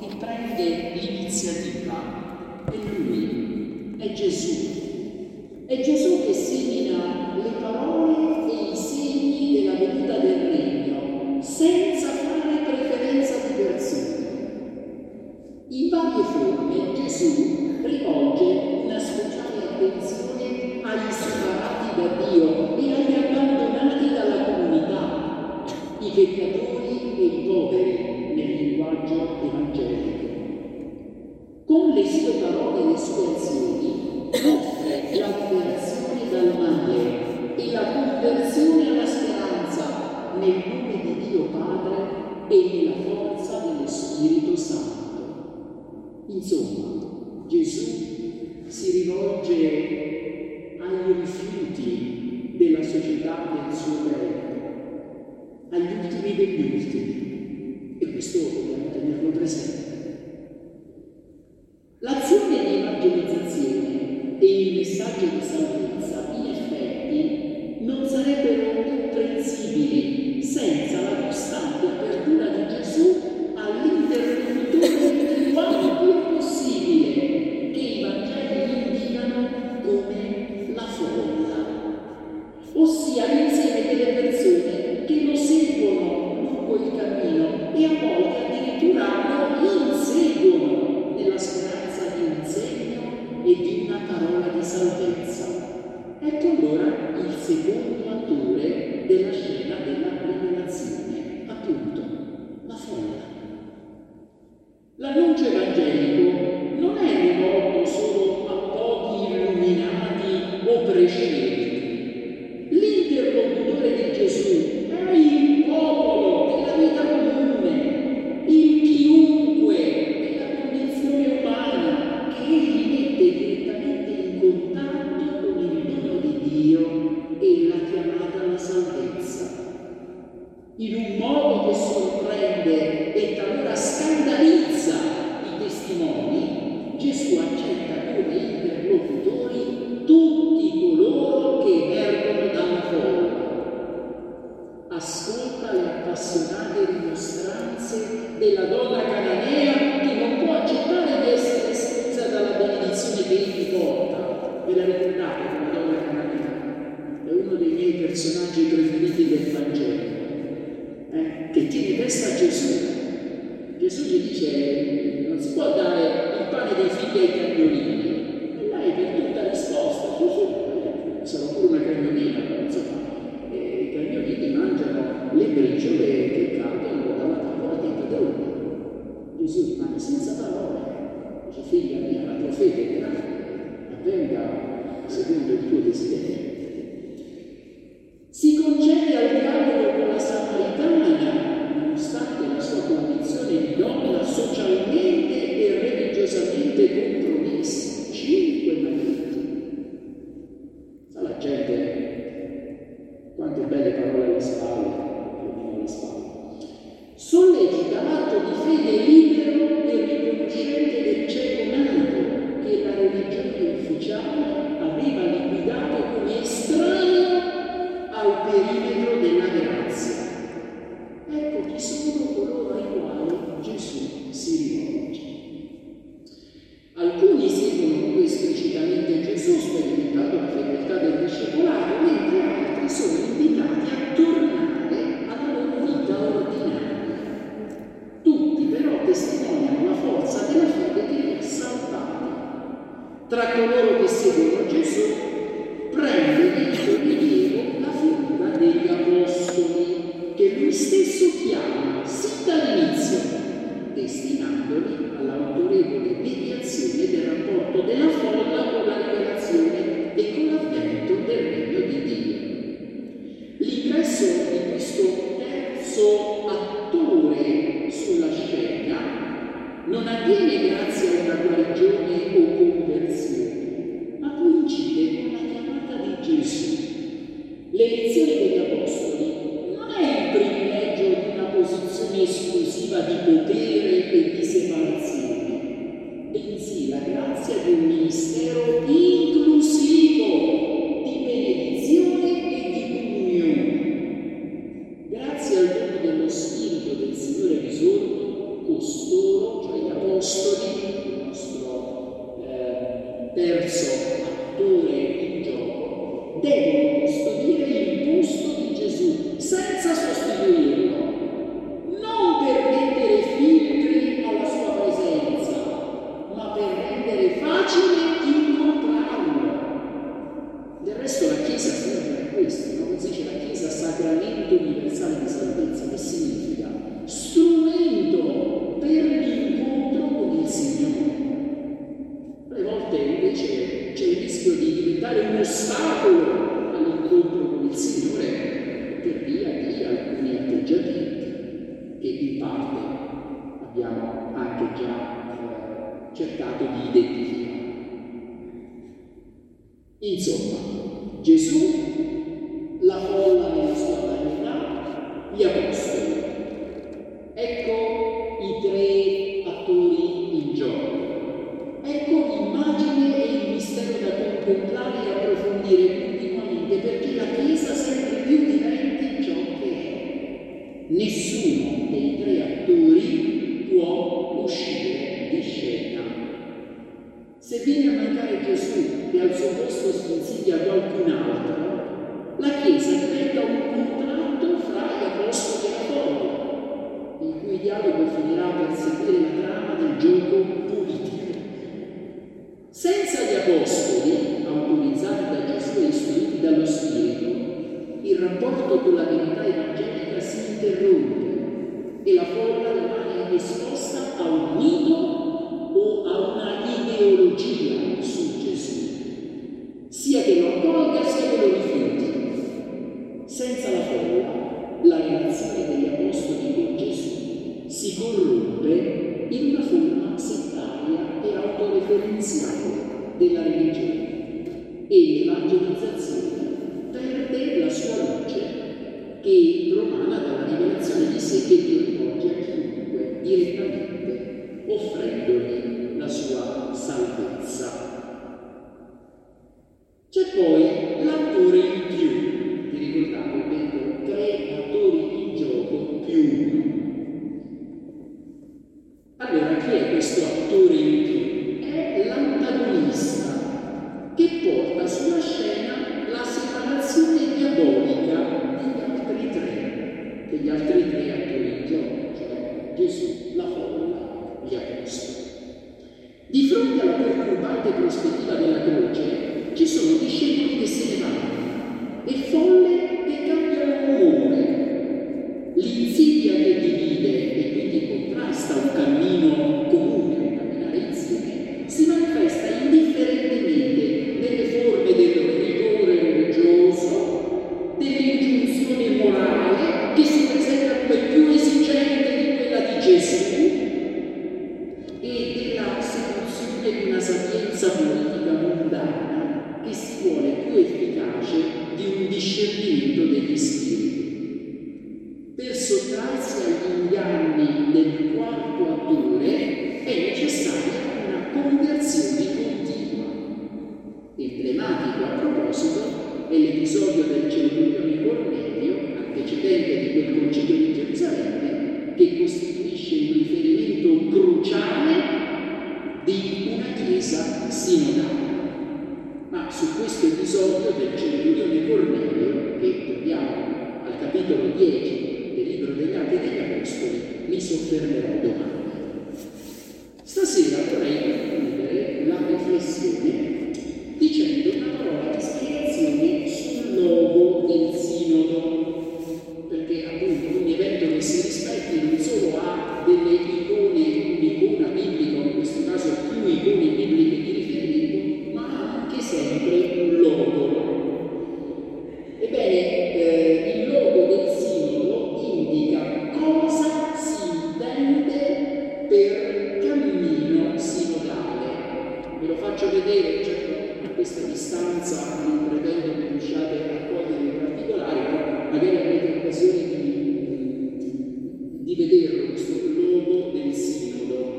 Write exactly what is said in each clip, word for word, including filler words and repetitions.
che prende l'iniziativa è Lui, è Gesù. È Gesù che semina le parole e i segni della venuta del Regno, senza fare preferenza di persone. In varie forme Gesù rivolge una speciale attenzione agli separati da Dio e agli abbandonati dalla comunità, i peccatori e i poveri nel linguaggio evangelico. Con le sue parole e le sue azioni offre la liberazione dal male e la conversione alla speranza nel nome di Dio Padre e nella forza dello Spirito Santo. Insomma, Gesù si rivolge agli rifiuti della società del suo tempo, agli ultimi degli ultimi, e questo dobbiamo tenerlo presente. L'azione di evangelizzazione e il messaggio di salvezza, in effetti, non sarebbero comprensibili senza la costante apertura di Gesù all'interlocutore quanto più possibile che i Vangeli indicano come la folla, ossia l'insieme delle persone che lo seguono lungo il cammino e a volte addirittura lo inseguono nella speranza di un segno e di una parola di salvezza. Ecco allora il secondo attore della scena della rivelazione, appunto, la folla. L'annuncio evangelico non è rivolto solo a pochi illuminati o prescelti. L'interlocutore di Gesù è il popolo della vita comune, il chiunque della condizione umana che egli mette direttamente in contatto con il dono di Dio e la chiamata alla salvezza. In un modo che sorprende e talora scandalizza i testimoni, Gesù accetta come interlocutori tutti coloro che emergono dalla folla. Ascolta le appassionate rimostranze della donna cananea che non può accettare di essere esclusa dalla benedizione che egli porta. Ve la ricordate come donna cananea? È uno dei miei personaggi preferiti del Vangelo. Eh, che tiene testa a Gesù. Gesù gli dice: non si può dare il pane dei figli ai cagnolini. E lei per tutta risposta: Gesù, sarò pure una cagnolina, però insomma, eh, i cagnolini mangiano le briciole che cadono dalla tavola dei padroni. Gesù rimane senza parole. Dice: figlia mia, la tua fede grande avvenga secondo il tuo desiderio. Si concede al dialogo con la Samaritana, nonostante la sua condizione di donna socialmente e religiosamente compromessa. Cinque mariti. Sa la gente quante belle parole alle spalle, alle spalle. Sollecita l'atto di fede libero e riconoscente del cieco nato che la religione ufficiale aveva liquidato come estraneo al perimetro della grazia. Ecco chi sono coloro ai quali Gesù si rivolge. Alcuni seguono più esplicitamente Gesù, sperimentando la fedeltà del discepolato, mentre altri sono invitati a tornare alla loro vita ordinaria. Tutti però testimoniano la forza della fede che li ha salvati. Tra coloro che seguono Gesù prende il rilievo la figura degli apostoli, che lui stesso chiama sin dall'inizio, destinandoli all'autorevole mediazione del rapporto della folla con la rivelazione e con l'avvento del regno di Dio. L'ingresso di questo terzo attore sulla scena non avviene grazie a una guarigione o conversione, ma coincide con la chiamata di Gesù. L'elezione degli apostoli non è il privilegio di una posizione esclusiva di potere e di separazione, bensì la grazia di un ministero inclusivo di benedizione e di comunione. Grazie al dono dello Spirito del Signore risorto, costoro, cioè gli apostoli, abbiamo anche già eh, cercato di identificare. Insomma, Gesù, la folla nella sua varietà, gli apostoli. Ecco i tre attori in gioco. Ecco l'immagine e il mistero da contemplare e approfondire continuamente, perché la Chiesa sempre più diventi ciò che è. Nessuno dei tre attori può uscire di scena. Se viene a mancare Gesù e al suo posto si insidia qualcun altro, la Chiesa diventa un contratto fra gli apostoli e la folla, il cui dialogo finirà per seguire la trama del gioco politico. Senza gli apostoli, autorizzati da Gesù e istruiti dallo Spirito, il rapporto con la verità evangelica si interrompe e la folla rimane esposta a un mito o a una ideologia su Gesù, sia che lo accolga sia che lo rifiuti. Senza la folla, la relazione degli apostoli con Gesù si corrompe in una forma settaria e autoreferenziale della religione e l'evangelizzazione perde la sua luce che promana dalla rivelazione di sé che Dio rivolge a chiunque direttamente, offrendogli la sua salvezza. C'è poi l'attore in più. Vi ricordate, ho detto tre attori in gioco più uno. Allora, chi è questo attore in più? È l'antagonista che porta sulla scena la separazione diabolica degli altri tre, degli altri tre attori in gioco, cioè Gesù, la folla, gli apostoli. Di fronte alla perturbante prospettiva della croce, ci sono discepoli che se ne vanno e folle che cambiano umore. L'insidia che divide e quindi contrasta un cammino comune, un camminare insieme, si manifesta indifferentemente nelle forme del rigore religioso, dell'ingiunzione morale che si presenta come più esigente di quella di Gesù e della seduzione di una sapienza politica mondana che si vuole più efficace di un discernimento degli spiriti. Per sottrarsi agli inganni del quarto attore è necessaria una conversione continua. Emblematico a proposito è l'episodio del centurione Cornelio, antecedente di quel concilio di Gerusalemme, che costituisce il riferimento cruciale di una chiesa sinodale. Ma su questo episodio del centurione Cornelio, che troviamo al capitolo dieci del libro degli Atti degli Apostoli, mi soffermerò domani. Stasera vorrei concludere la riflessione dicendo una parola di spiegazione sul logo del sinodo, perché appunto un evento che si rispetti non solo ha delle icone, un'icona biblica, in questo caso più icone bibliche di riferimento, ma ha anche sempre un logo. Ebbene, eh, il logo del sinodo indica cosa si intende per cammino sinodale. Ve lo faccio vedere, certo a questa distanza non pretendo che riusciate a cogliere in particolare, però magari avete occasione di, di vederlo, questo logo del sinodo.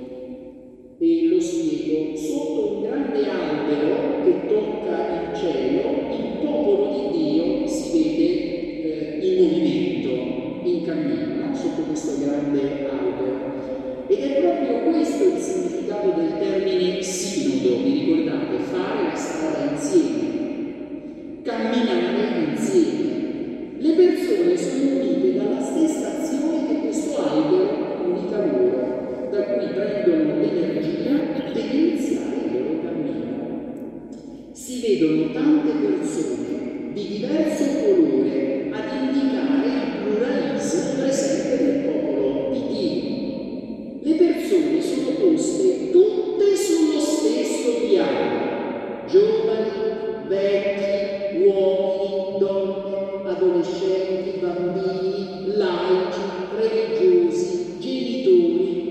E lo spiego: sotto un grande albero che tocca il cielo, il popolo di Dio si vede eh, in movimento, in cammino, no? Sotto questo grande albero. Ed è proprio questo il significato del termine sinodo, vi ricordate? Fare la strada insieme, camminare insieme. Le persone sono unite dalla stessa azione che questo albero comunica loro, da cui prendono l'energia per iniziare il loro cammino. Si vedono tante persone di diverso colore ad indicare il pluralismo presente nel popolo di Dio. Le persone sono poste tutte sullo stesso piano: giovani, vecchi, uomini, donne, adolescenti, bambini, laici, religiosi, genitori,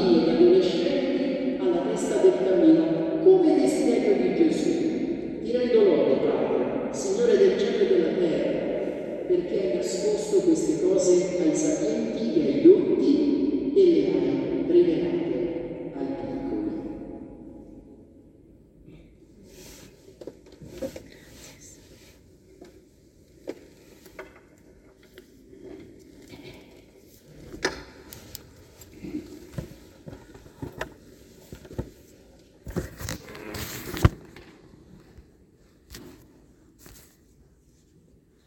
bambini ed adolescenti alla testa del cammino, come desiderio di Gesù. Ti rendo lode, Padre, Signore del cielo e della terra, perché hai nascosto queste cose ai sapienti e ai dotti